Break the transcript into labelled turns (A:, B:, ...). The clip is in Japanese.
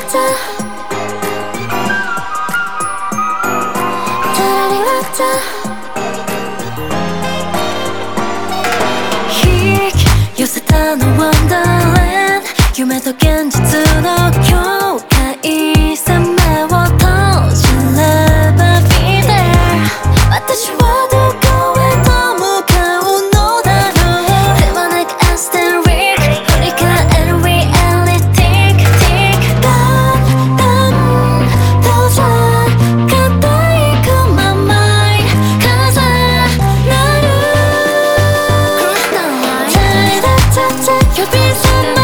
A: 引き寄せたのワンダーランド、夢と現実の境界線目を閉じれば Be there。 私はどこへと向かうのだろう。ではなくアステリック振り返るリアリティックティックだんだん遠ざかっていくまま重なる You'll be so